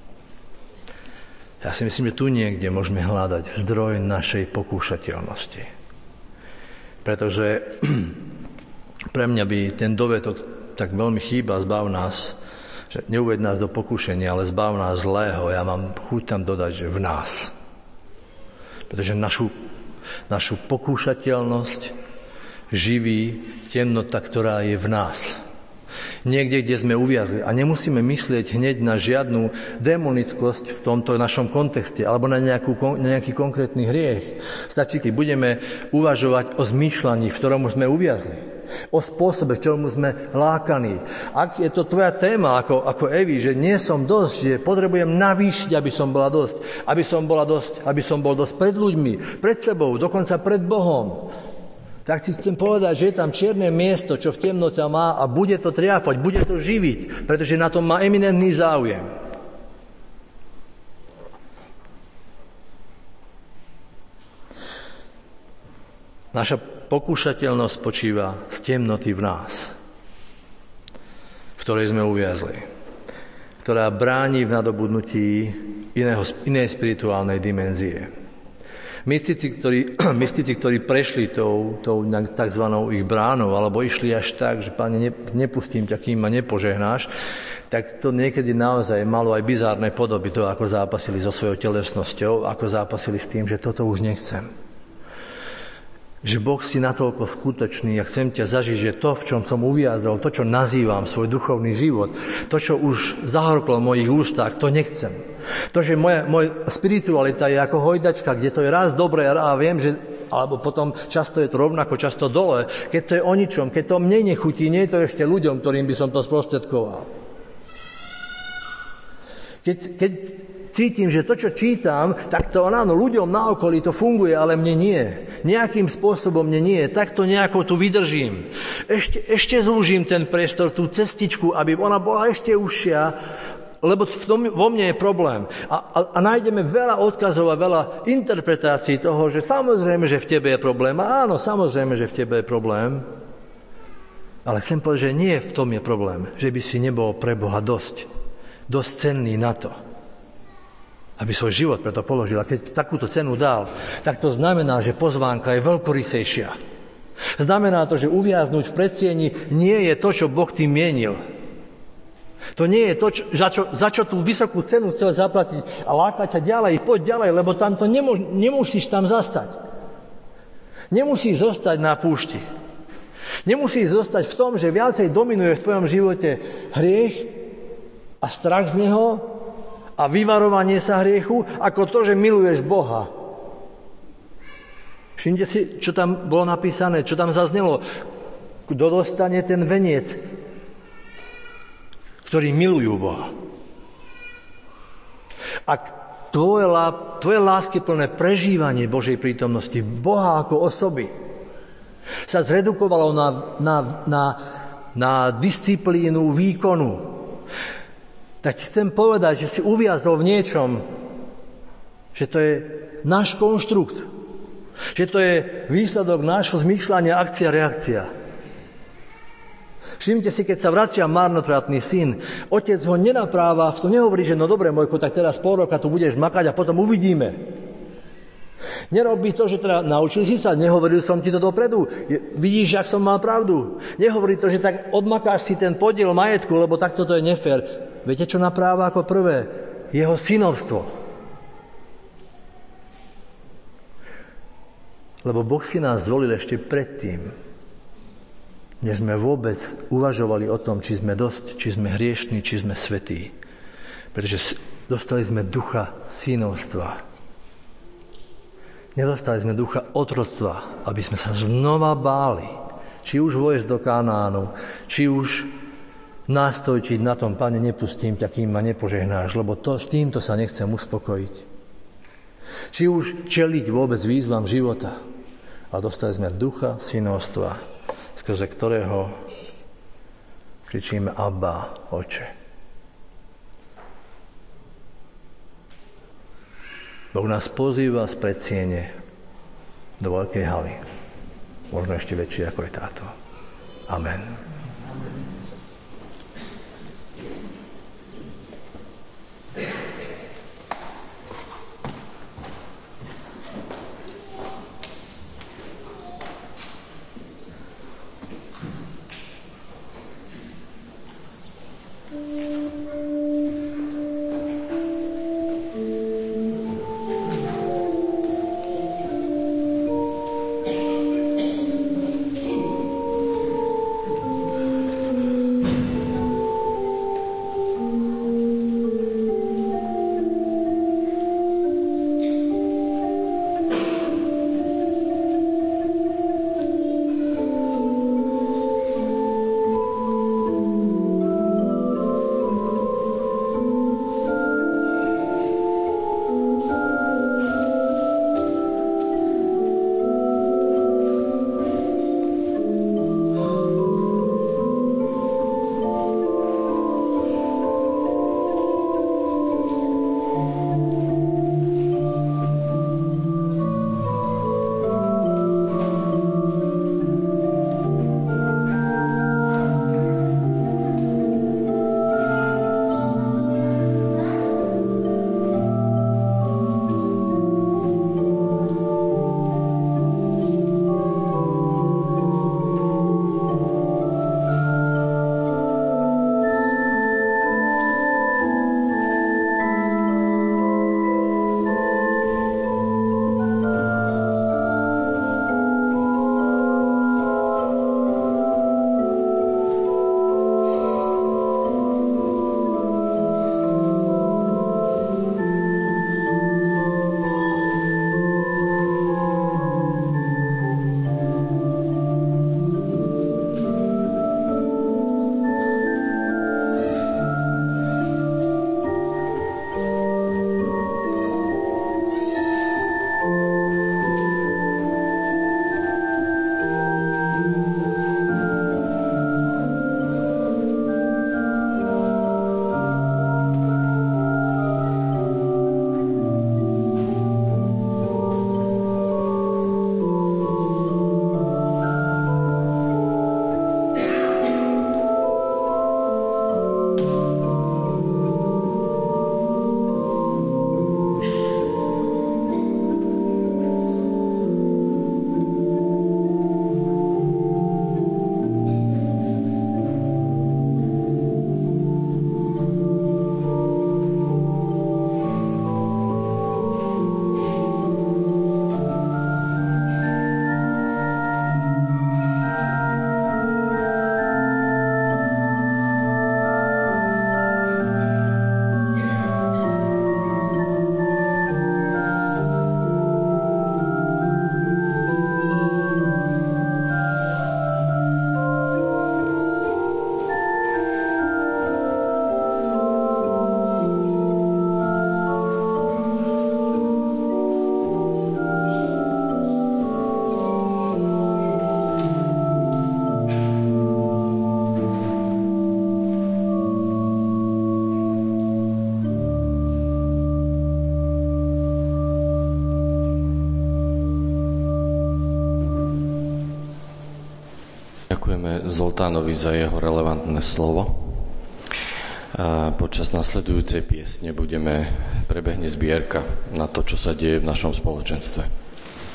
Ja si myslím, že tu niekde môžeme hľadať zdroj našej pokúšateľnosti. Pretože pre mňa by ten dovetok tak veľmi chýba, zbav nás, že neuved nás do pokušenia, ale zbav nás zlého. Ja mám chuť tam dodať, že v nás. Pretože našu, našu pokúšateľnosť živí temnota, ktorá je v nás. Niekde, kde sme uviazli. A nemusíme myslieť hneď na žiadnu demonickosť v tomto našom kontexte alebo na, nejakú, na nejaký konkrétny hriech. Stačí, keď budeme uvažovať o zmýšľaní, v ktorom sme uviazli. O spôsobe, k čomu sme lákaní. Ak je to tvoja téma, ako, ako Evi, že nie som dosť, že potrebujem navýšiť, aby som bola dosť, aby som bola dosť, aby som bol dosť pred ľuďmi, pred sebou, dokonca pred Bohom, tak si chcem povedať, že je tam čierne miesto, čo v temnote má a bude to triafať, bude to živiť, pretože na tom má eminentný záujem. Naša pokúšateľnosť spočíva z temnoty v nás, v ktorej sme uviazli, ktorá bráni v nadobudnutí iného, inej spirituálnej dimenzie. Mystici, ktorí, mystici, ktorí prešli tou, tou tzv. Ich bránou, alebo išli až tak, že Pane, nepustím ťa, kým ma nepožehnáš, tak to niekedy naozaj malo aj bizárne podoby, to, ako zápasili so svojou telesnosťou, ako zápasili s tým, že toto už nechcem. Že Boh si natoľko skutočný a chcem ťa zažiť, že to, v čom som uviazol, to, čo nazývam svoj duchovný život, to, čo už zahorklo v mojich ústach, to nechcem. To, že moja, moja spiritualita je ako hojdačka, kde to je raz dobre a viem, že, alebo potom často je to rovnako, často dole, keď to je o ničom, keď to mne nechutí, nie je to ešte ľuďom, ktorým by som to sprostredkoval. Keď, keď cítim, že to, čo čítam, tak to áno, ľuďom na okolí to funguje, ale mne nie. Nejakým spôsobom mne nie. Tak to nejako tu vydržím. Ešte, ešte zúžim ten priestor, tú cestičku, aby ona bola ešte užšia, lebo v tom, vo mne je problém. A, a, a nájdeme veľa odkazov a veľa interpretácií toho, že samozrejme, že v tebe je problém. A áno, samozrejme, že v tebe je problém. Ale chcem povedať, že nie v tom je problém. Že by si nebol pre Boha dosť. Dosť cenný na to, aby svoj život preto položil. A keď takúto cenu dal, tak to znamená, že pozvánka je veľkorysejšia. Znamená to, že uviaznuť v predsieni nie je to, čo Boh tým mienil. To nie je to, čo, za, čo, za čo tú vysokú cenu chcel zaplatiť a lákať ťa ďalej, poď ďalej, lebo tam to nemô, nemusíš tam zastať. Nemusíš zostať na púšti. Nemusíš zostať v tom, že viacej dominuje v tvojom živote hriech a strach z neho a vyvarovanie sa hriechu, ako to, že miluješ Boha. Všimte si, čo tam bolo napísané, čo tam zaznelo. Kto dostane ten veniec, ktorí milujú Boha. Ak tvoje, tvoje láskyplné prežívanie Božej prítomnosti, Boha ako osoby, sa zredukovalo na, na, na, na disciplínu výkonu, tak chcem povedať, že si uviazol v niečom, že to je náš konštrukt, že to je výsledok nášho zmýšľania, akcia, reakcia. Všimte si, keď sa vracia marnotratný syn, otec ho nenapráva, v tom nehovorí, že no dobre, Mojko, tak teraz pol roka tu budeš makať a potom uvidíme. Nerobí to, že teda naučil si sa, nehovoril som ti to dopredu, vidíš, jak som mal pravdu. Nehovorí to, že tak odmakáš si ten podiel majetku, lebo takto to je nefér. Viete, čo napráva ako prvé? Jeho synovstvo. Lebo Boh si nás zvolil ešte predtým, než sme vôbec uvažovali o tom, či sme dosť, či sme hriešní, či sme svätí. Pretože dostali sme ducha synovstva. Nedostali sme ducha otroctva, aby sme sa znova báli. Či už vojsť do Kanánu, či už nástojčiť na tom, Pane, nepustím ťa, kým ma nepožehnáš, lebo to, s týmto sa nechcem uspokojiť. Či už čeliť vôbec výzvam života. A dostali sme ducha synovstva, skrze ktorého kričíme Abba, Oče. Boh nás pozýva z predsiene do veľkej haly. Možno ešte väčšie, ako je táto. Amen. Ďakujeme Zoltánovi za jeho relevantné slovo. A počas nasledujúcej piesne budeme prebehne zbierka na to, čo sa deje v našom spoločenstve.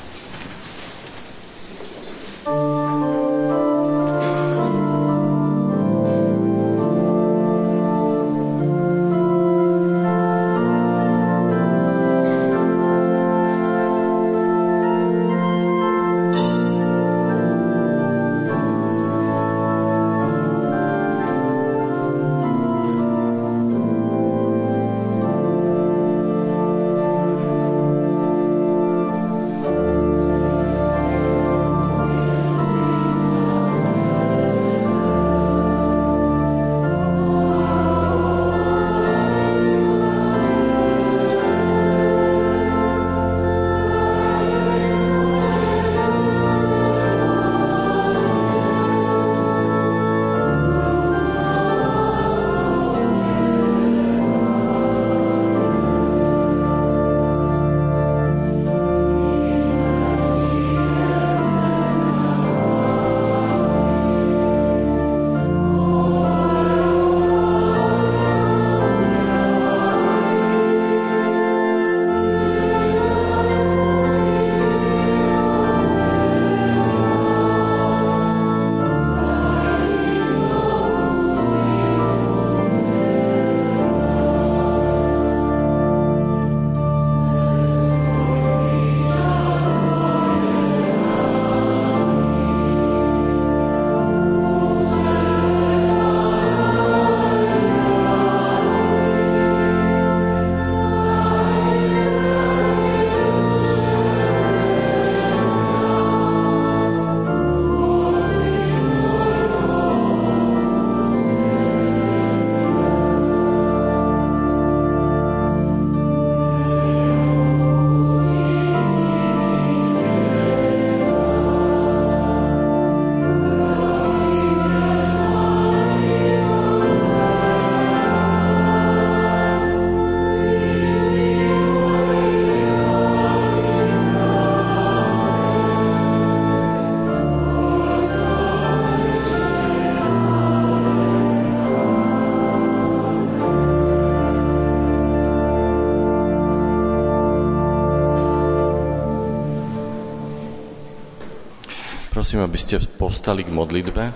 Prosím, aby ste povstali k modlitbe.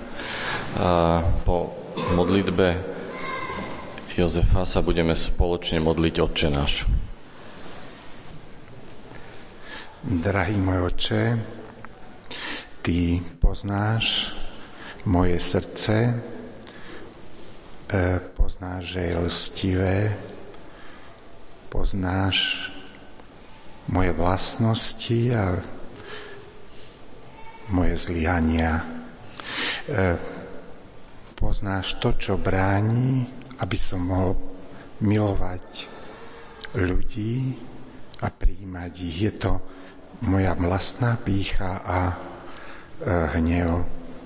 A po modlitbe Jozefa sa budeme spoločne modliť Otče náš. Drahý môj Otče, Ty poznáš moje srdce, poznáš, že je lstivé, poznáš moje vlastnosti a moje zlyhania. Poznáš to, čo bráni, aby som mohol milovať ľudí a prijímať ich. Je to moja vlastná pýcha a hnev.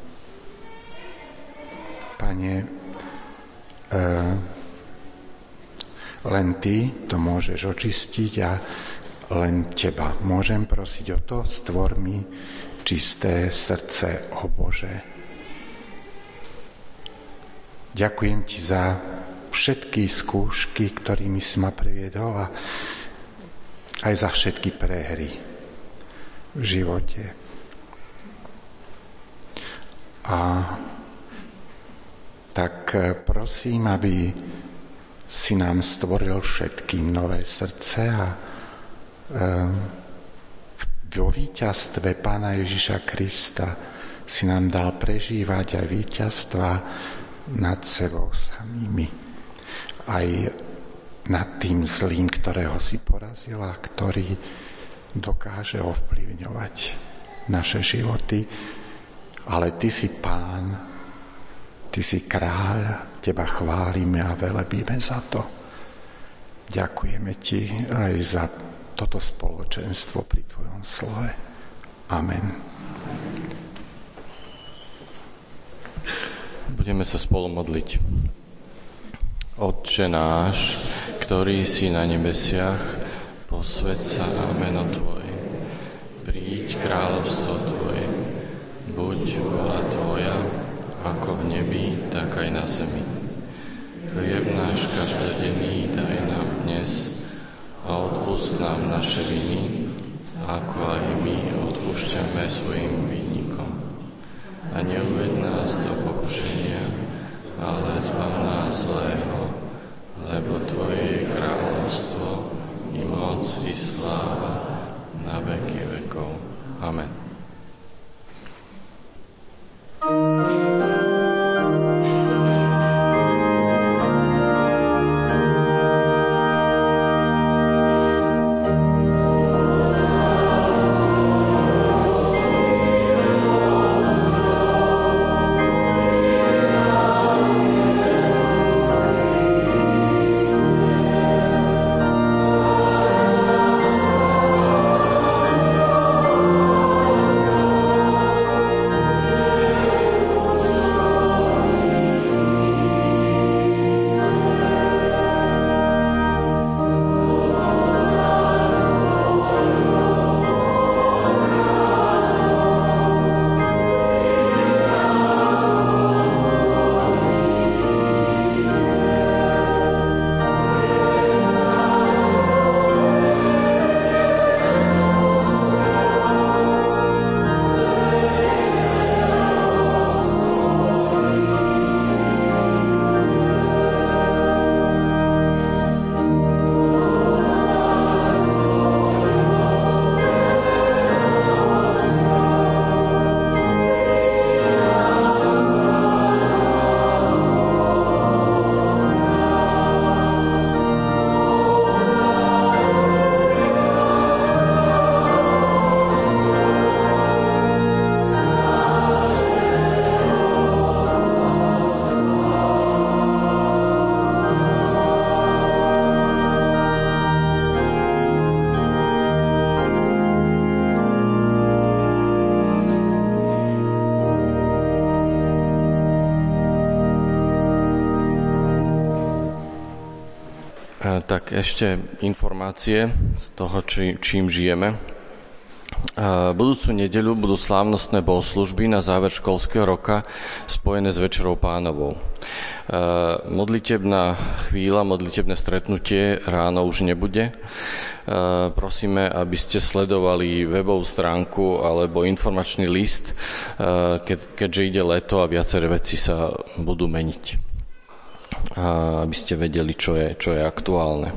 Pane, len Ty to môžeš očistiť a len Teba môžem prosiť o to, stvor mi čisté srdce, o Bože. Ďakujem Ti za všetky skúšky, ktorými si ma previedol a aj za všetky prehry v živote. A tak prosím, aby si nám stvoril všetkým nové srdce a vo víťazstve Pána Ježiša Krista si nám dal prežívať aj víťazstva nad sebou samými. Aj nad tým zlým, ktorého si porazil a ktorý dokáže ovplyvňovať naše životy. Ale Ty si Pán, Ty si kráľ, Teba chválime a velebíme za to. Ďakujeme Ti aj za toto spoločenstvo pri Tvojom slove. Amen. Budeme sa spolu modliť. Otče náš, ktorý si na nebesiach, posväť sa meno Tvoje. Príď kráľovstvo Tvoje. Buď vôľa Tvoja, nebi, tak aj na zemi. Chlieb náš každodenný daj nám dnes a odpusť nám naše viny, ako aj my odpúšťame svojim vinníkom. A neuved nás do pokušenia, ale zbav nás zlého, lebo Tvoje je kráľovstvo, i moc, i sláva, na veky vekov. Amen. Tak ešte informácie z toho, či, čím žijeme. Budúcu nedeľu budú slávnostné bohoslužby na záver školského roka spojené s Večerou Pánovou. Modlitebná chvíľa, modlitebné stretnutie ráno už nebude. Prosíme, aby ste sledovali webovú stránku alebo informačný list, keď, keďže ide leto a viaceré veci sa budú meniť. Aby ste vedeli, čo je, čo je aktuálne.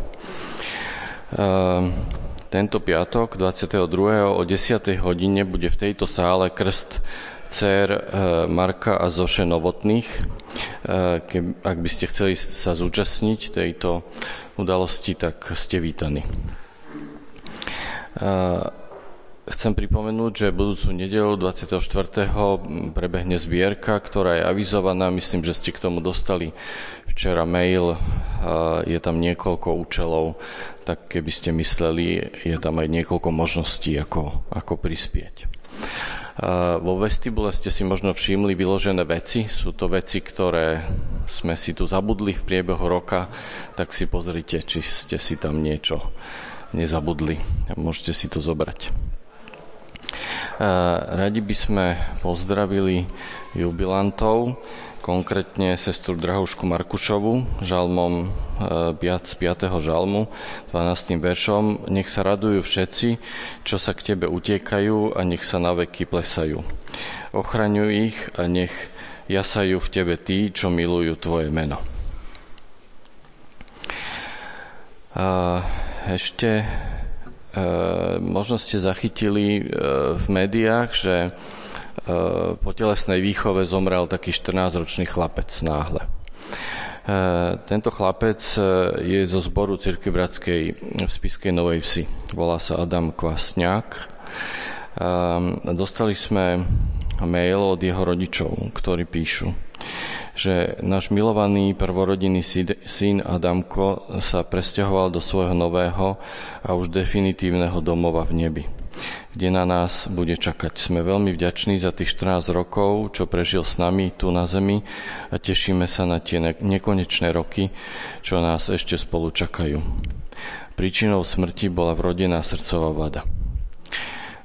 Tento piatok, dvadsiateho druhého o desiatej hodine bude v tejto sále krst dcér Marka a Zoše Novotných. Ak by ste chceli sa zúčastniť tejto udalosti, tak ste vítaní. Chcem pripomenúť, že budúcu nedeľu dvadsiateho štvrtého prebehne zbierka, ktorá je avizovaná. Myslím, že ste k tomu dostali včera mail. Je tam niekoľko účelov, tak keby ste mysleli, je tam aj niekoľko možností, ako, ako prispieť. Vo vestibule ste si možno všimli vyložené veci. Sú to veci, ktoré sme si tu zabudli v priebehu roka, tak si pozrite, či ste si tam niečo nezabudli. Môžete si to zobrať. Radi by sme pozdravili jubilantov, konkrétne sestru Drahušku Markušovu, žalmom z piateho žalmu, dvanástym veršom. Nech sa radujú všetci, čo sa k tebe utiekajú, a nech sa naveky plesajú. Ochraňuj ich a nech jasajú v tebe tí, čo milujú tvoje meno. A ešte možno ste zachytili v médiách, že po telesnej výchove zomrel taký štrnásťročný chlapec náhle. Tento chlapec je zo zboru Cirkvi Bratskej v Spišskej Novej Vsi. Volá sa Adam Kvasňák. Dostali sme mail od jeho rodičov, ktorí píšu, že náš milovaný prvorodinný syn Adamko sa presťahoval do svojho nového a už definitívneho domova v nebi, kde na nás bude čakať. Sme veľmi vďační za tých štrnásť rokov, čo prežil s nami tu na zemi, a tešíme sa na tie nekonečné roky, čo nás ešte spolu čakajú. Príčinou smrti bola vrodená srdcová vada.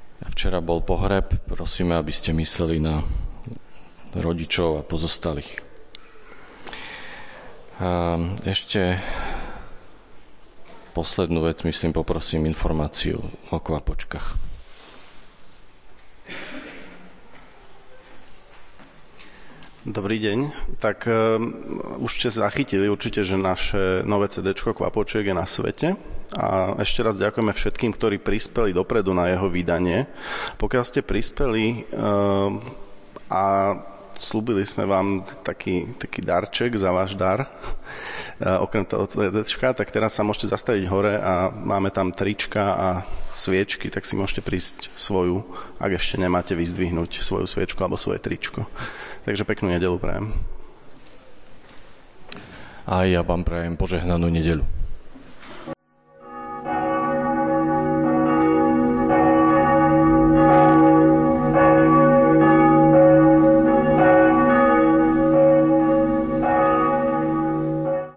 Včera bol pohreb, prosíme, aby ste mysleli na rodičov a pozostalých. A ešte poslednú vec, myslím, poprosím informáciu o kvapočkách. Dobrý deň. Tak um, už ste zachytili určite, že naše nové cé déčko Kvapočiek je na svete. A ešte raz ďakujeme všetkým, ktorí prispeli dopredu na jeho vydanie. Pokiaľ ste prispeli um, a slúbili sme vám taký, taký darček za váš dar, okrem toho cé déčka, tak teraz sa môžete zastaviť hore a máme tam trička a sviečky, tak si môžete prísť svoju, ak ešte nemáte, vyzdvihnúť svoju sviečku alebo svoje tričko. Takže peknú nedeľu prajem. A ja vám prajem požehnanú nedeľu.